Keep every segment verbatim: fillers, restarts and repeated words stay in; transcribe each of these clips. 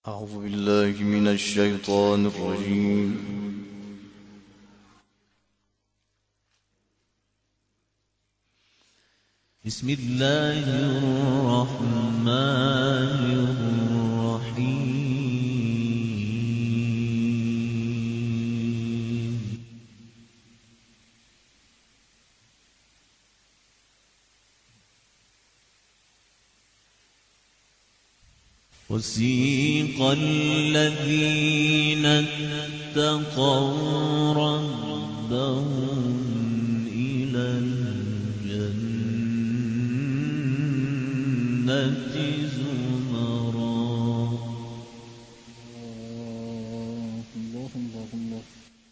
أعوذ بالله من الشيطان الرجيم. بسم الله الرحمن الرحيم. وسيق الذين اتقوا ربهم إلى الجنة زمرا الله الله الله.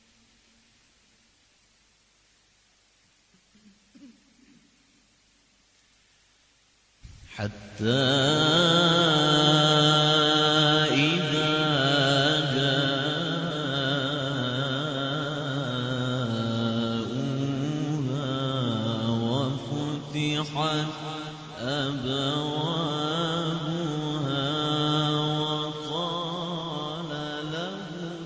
حتى إذا جاءوها وفتحت أبوابها وقال لهم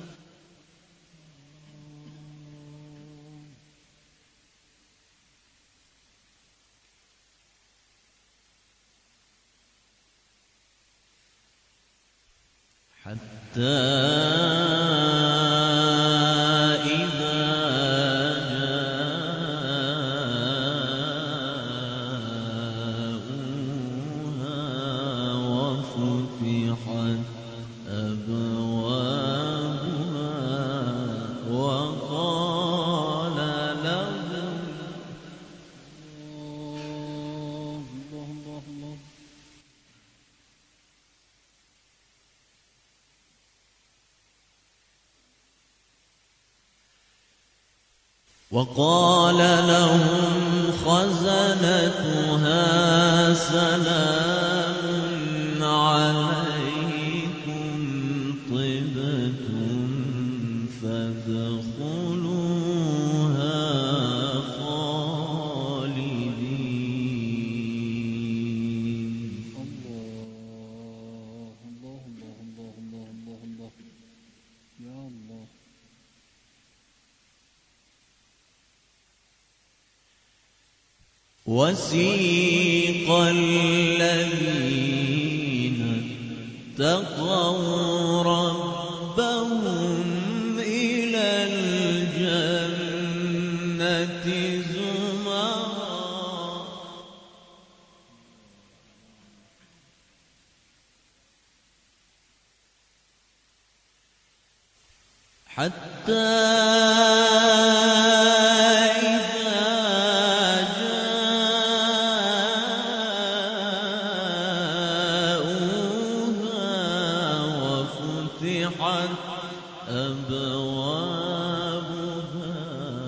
حتى إذا جاءوها وفتحت أبوابها وقال لهم الله الله الله. وقال لهم خزنتها سلام عليكم طبتم فادخلوها خالدين. الله الله الله الله الله الله الله. يا الله. وسيق الذين اتقوا ربهم إلى الجنة زمرا حتى أبوابها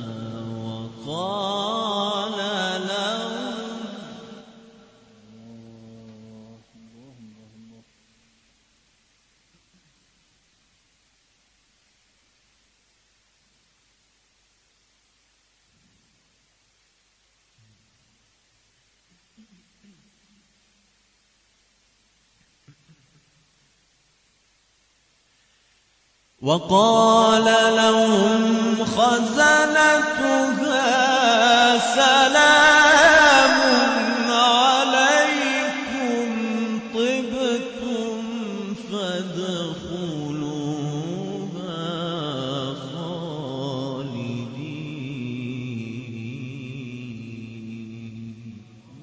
وقال لهم الله الله الله. وقال لهم خزنتها سلام عليكم طبتم فادخلوها خالدين.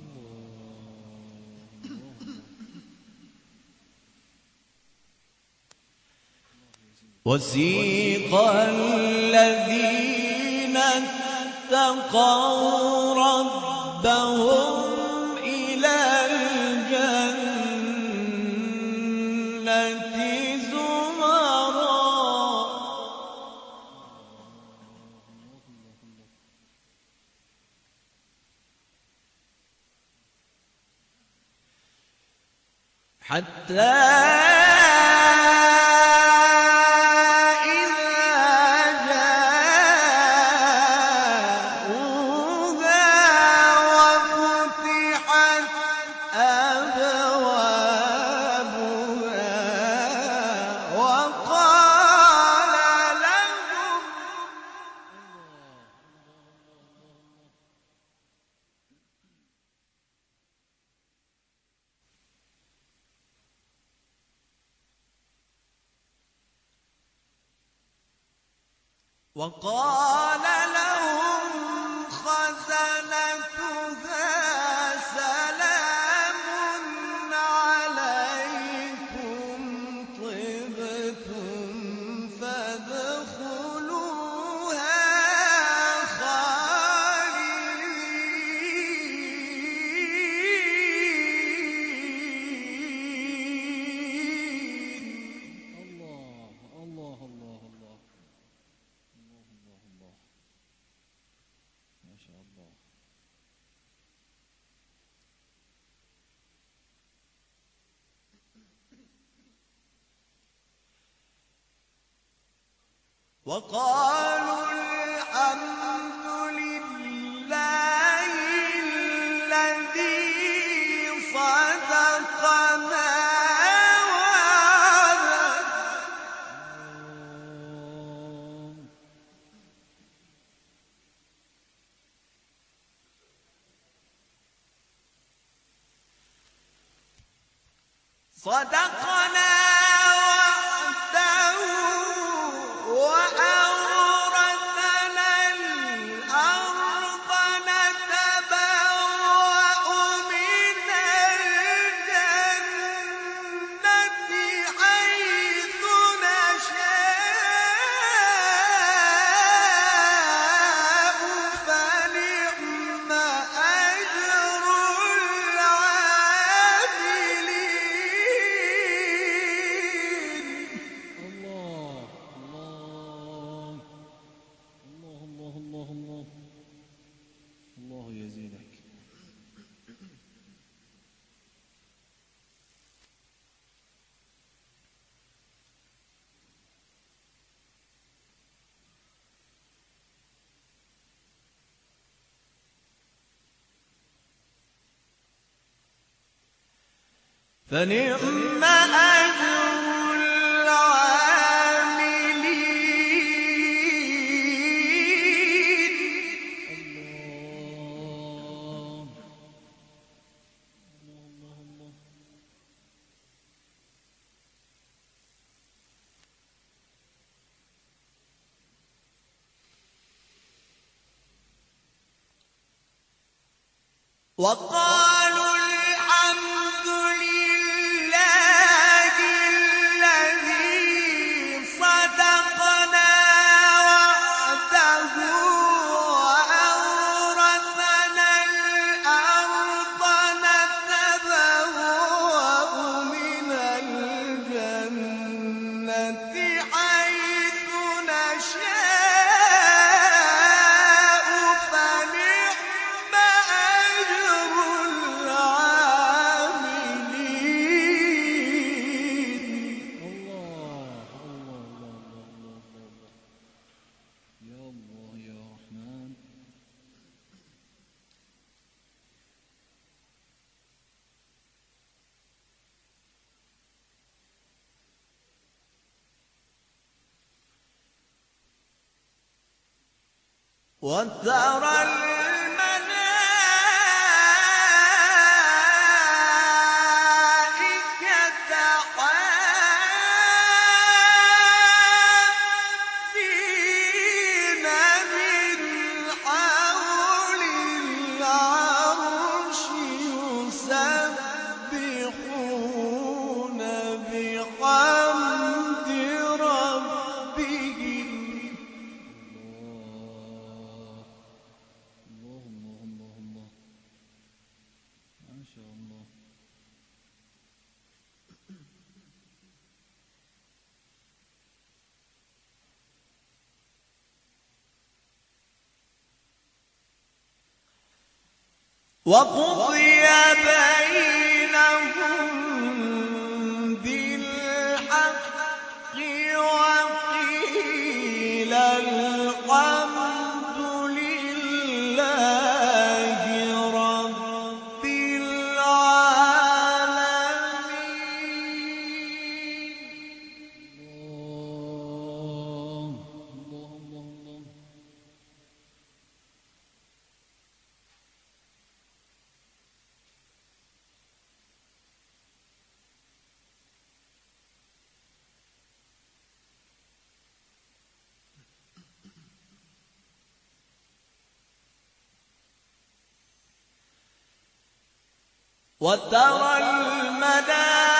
وسيق الذين اتقوا ربهم إلى الجنة زمرا حتى أبوابها وقال لهم خزنتها سلام عليكم طبتم فادخلوها خالدين. الله الله الله الله الله الله الله ما شاء الله. وقالوا الحمد لله الذي صدقنا صدقنا وعده وأورثنا الأرض نتبوأ من الجنة حيث نشاء فنعم أجر العاملين. الله الله الله الله الله الله الله يزيدك. فنعم أجر العاملين. الله الله الله الله وقالوا الحمد لله الذي صدقنا وعده وأورثنا الأرض نتبوأ من الجنة حيث نشاء فنعم أجر العاملين. الله الله الله الله الله يا الله يا رحمن. وترى الملائكة حافين من حول العرش يسبحون بحمد ربهم. الله الله الله الله ما شاء الله. وقضي بينهم بالحق وقيل الحمد لله رب العالمين. الله الله الله الله وترى الملائكة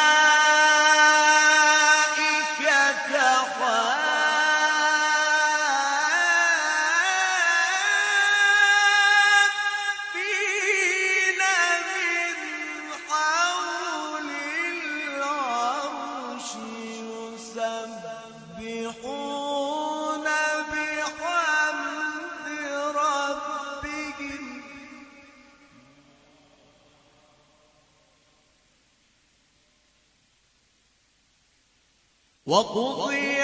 حافين من حول العرش يسبحون بحمد ربهم وقضي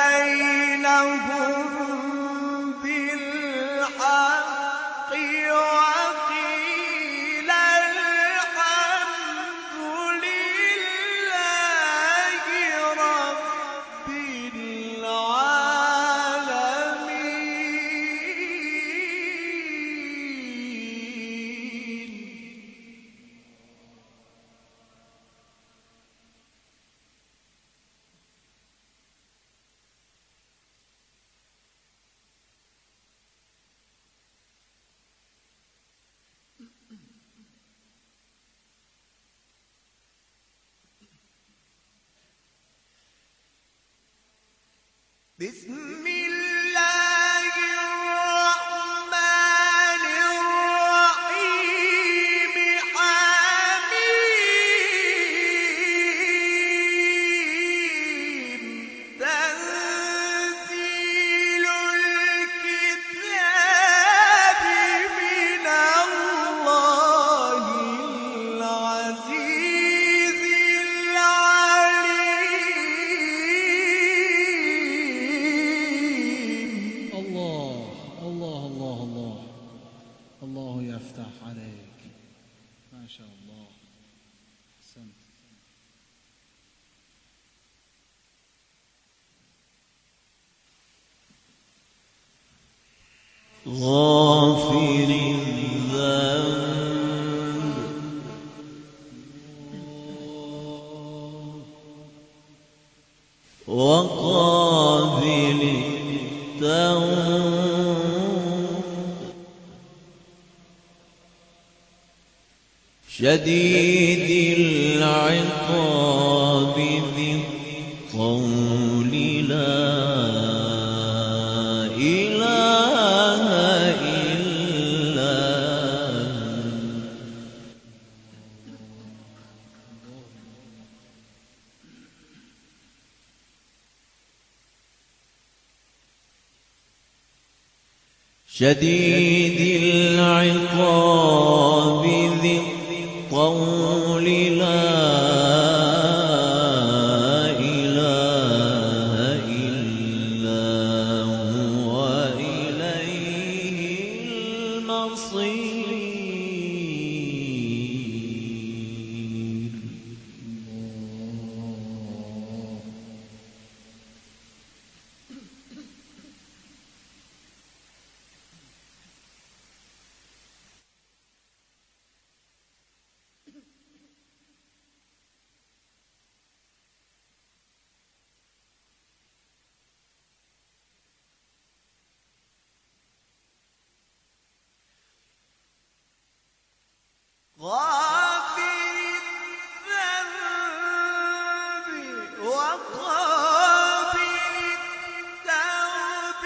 بينهم بالحق وقيل الحمد لله رب العالمين. بسم الله الرحمن الرحيم حميم تنزيل الكتاب من الله العزيز العليم. الله الله الله الله الله يفتح عليك ما شاء الله. أحسنت. غافر الذنب وقابل التوب شديد العقاب ذي الطول لا إله إلا شديد العقاب ذي الطول لا إله إلا هو إليه المصير. غافر الذنب وقابل التوب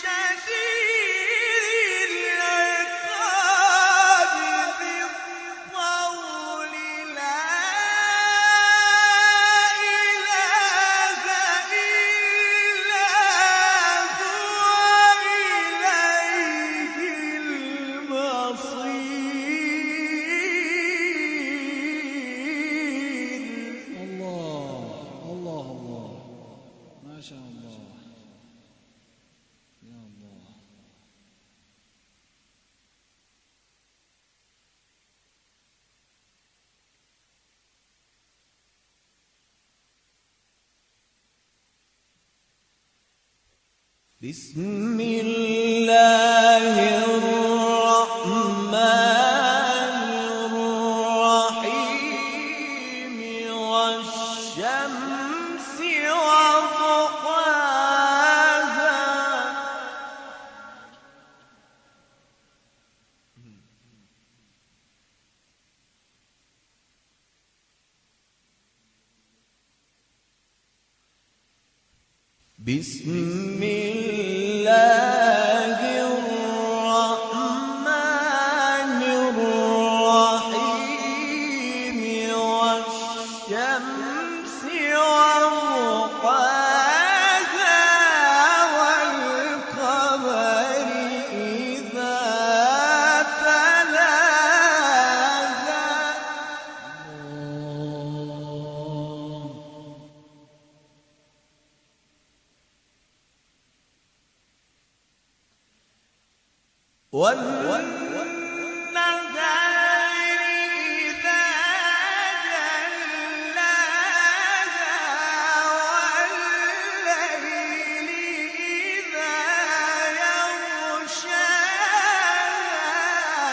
شديد العقاب ذي الطول لا إله إلا هو إليه المصير. الله الله الله ما شاء الله يا الله. بسم الله الرحمن الرحيم والشمس وضحاها بسم الله الرحمن الرحيم والشمس وضحاها والقمر إذا تلاها والنهار إذا جلاها والليل إذا يغشاها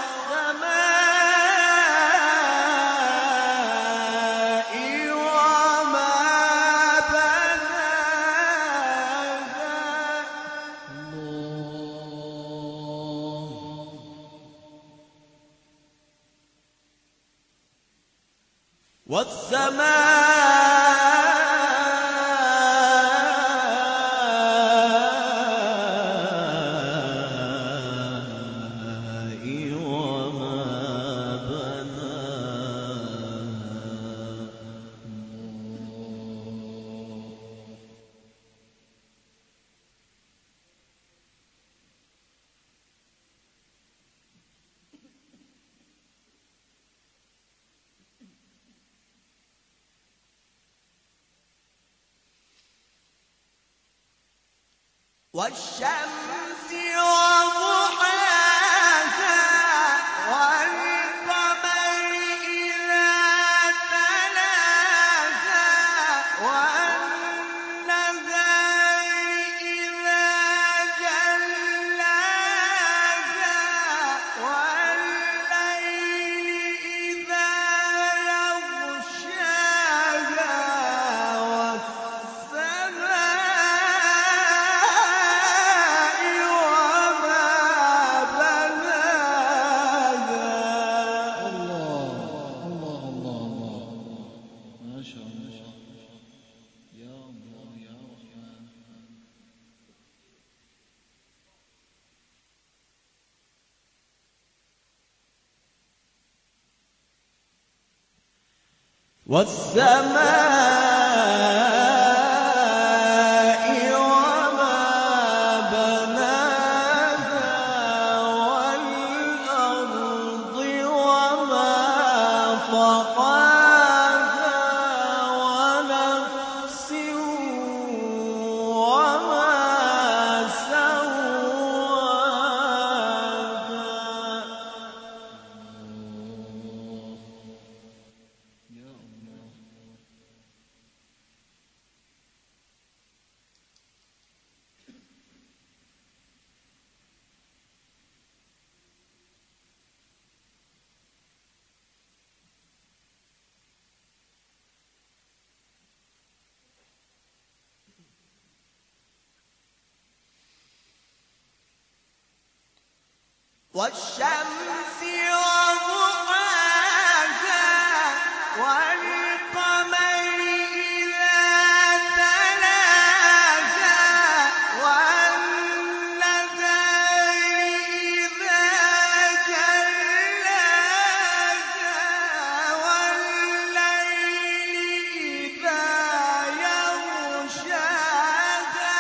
والسماء وما والسماء وما والشمس وضحاها والقمر إذا تلاها والنهار إذا جلاها والليل إذا يغشاها والسماء وما بناها والأرض وما طحاها ونفس وما سواها والشمس وضحاها والقمر إذا تلاها والنهار إذا جلاها والليل إذا يغشاها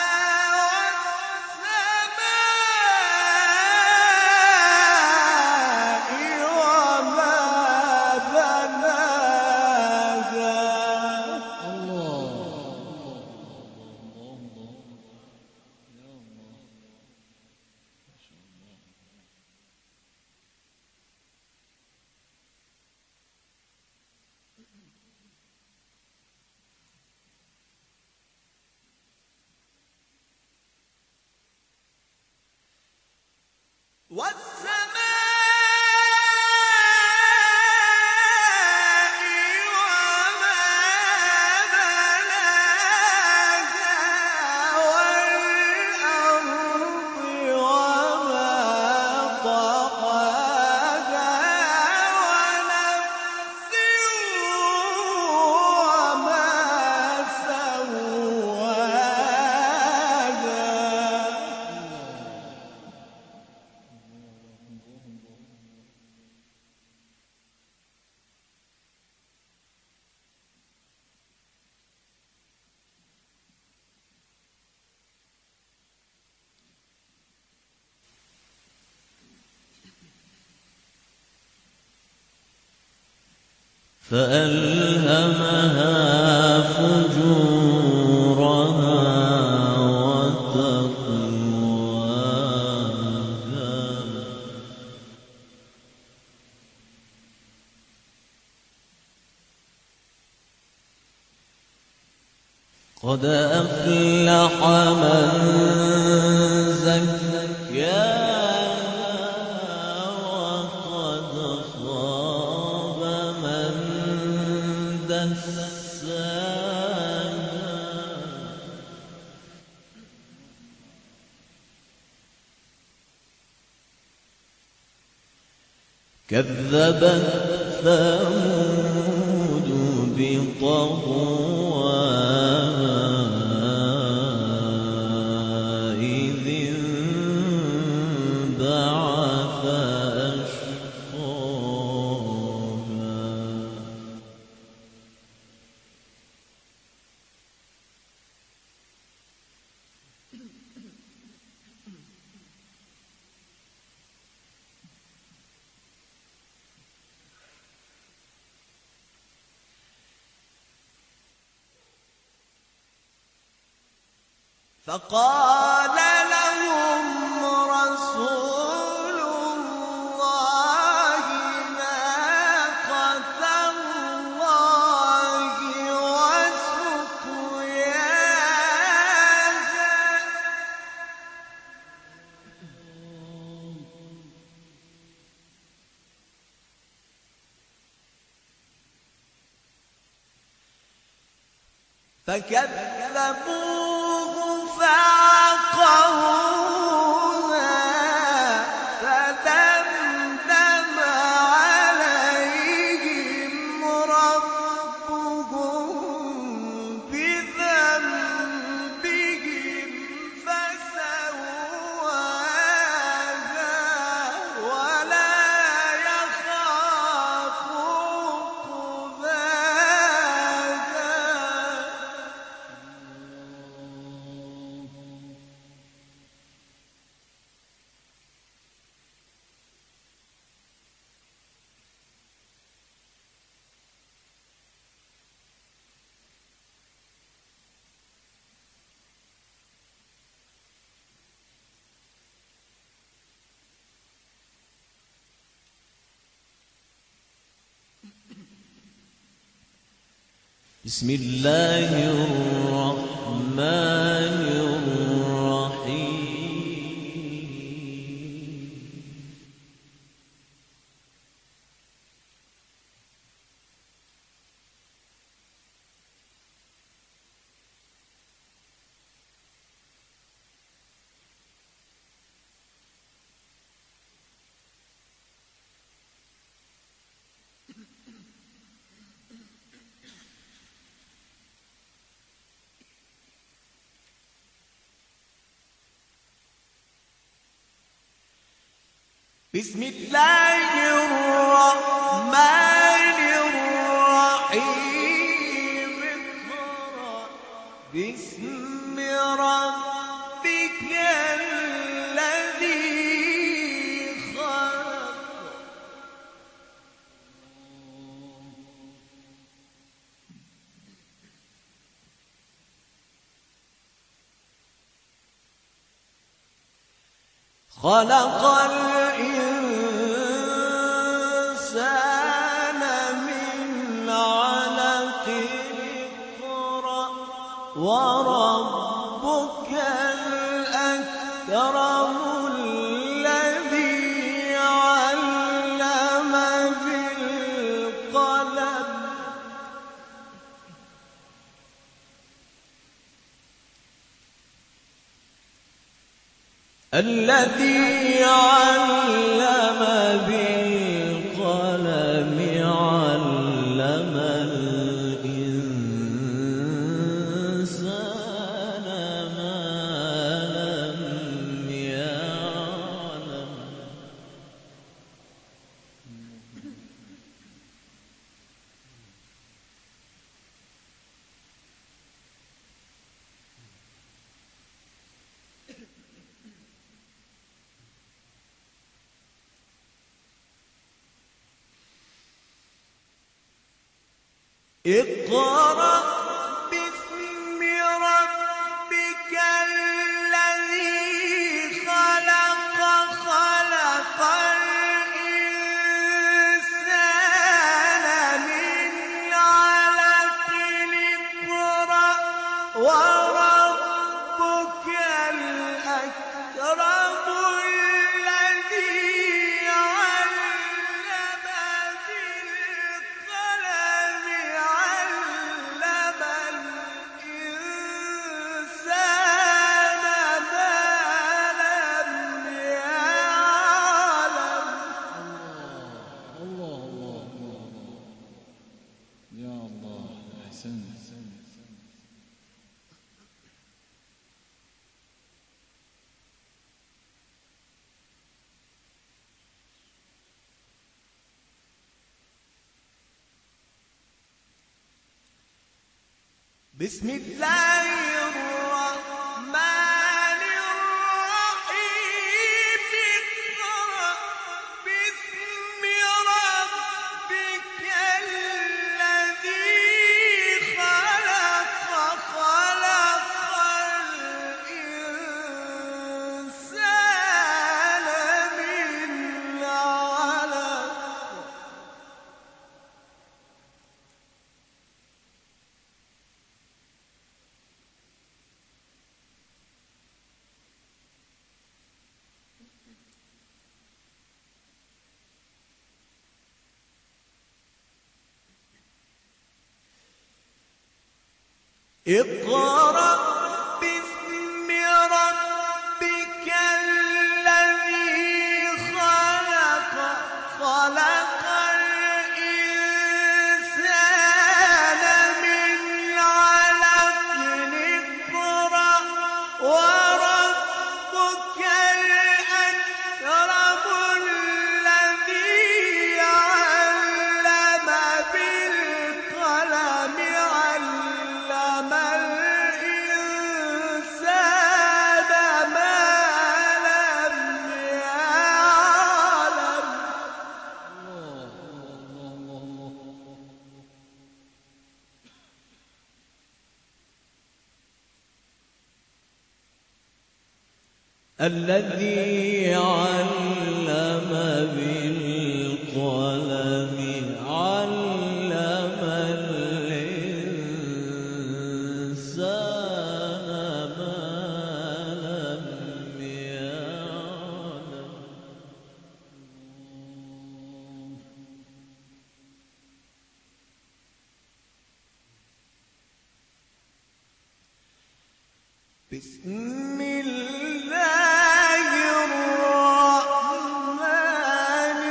والسماء فألهمها فجورها وتقواها قد أفلح من زكاها وقد خاب من دساها كذبت ثمود بطغواها إذ انبعث أشقاها فقال لهم رسول الله ناقة الله وسقياها فكذبوه فعقروها فدمدم عليهم ربهم بذنبهم فسواها ولا يخاف عقباها بسم الله الرحمن الرحيم بسم الله الرحمن الرحيم اقرأ باسم ربك الذي خلق خلق الإنسان من علق اقرأ وربك الأكرم الذي علم بالقلم الذي علم بالقلم علم الإنسان ما لم يعلم اقرأ باسم ربك الذي خلق خلق الإنسان من علق اقرأ وربك الأكرم الذي علم بالقلم علم الإنسان ما لم يعلم. الله الله الله الله يا الله أحسنت. بسم الله الرحمن الرحيم اقرأ باسم ربك الذي خلق خلق الإنسان من علق اقرأ باسم ربك الذي خلق خلق الإنسان من علق اقرأ وربك الأكرم الذي علم بالقلم علم الإنسان ما لم يعلم. الذي علم بالقلم علم الإنسان ما لم يعلم. بسم الله الرحمن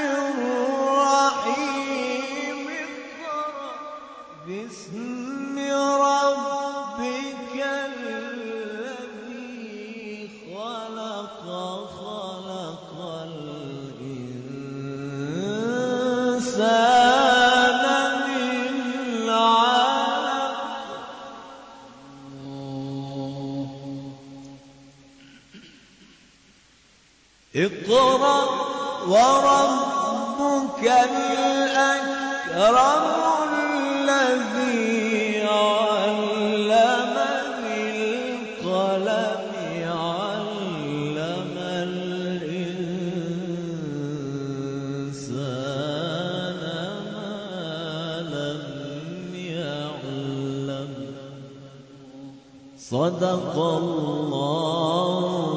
الرحيم اقرأ باسم ربك الذي خلق خلق الإنسان من علق اقرأ وربك الأكرم الذي علم بالقلم علم الإنسان ما لم يعلم. صدق الله